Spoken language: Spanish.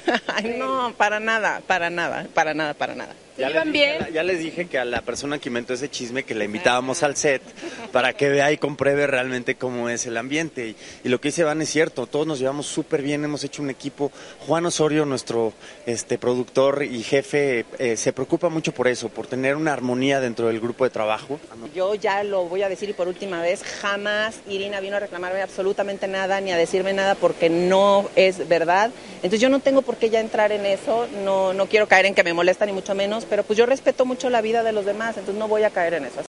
Ay, no, para nada, para nada, para nada, para nada. Ya les, dije, ya les dije que a la persona que inventó ese chisme que la invitábamos al set para que vea y compruebe realmente cómo es el ambiente. Y lo que dice Van es cierto, todos nos llevamos súper bien, hemos hecho un equipo. Juan Osorio, nuestro productor y jefe, se preocupa mucho por eso, por tener una armonía dentro del grupo de trabajo. Yo ya lo voy a decir y por última vez, jamás Irina vino a reclamarme absolutamente nada ni a decirme nada porque no es verdad. Entonces yo no tengo por qué ya entrar en eso, no quiero caer en que me molesta ni mucho menos, pero pues yo respeto mucho la vida de los demás, entonces no voy a caer en eso.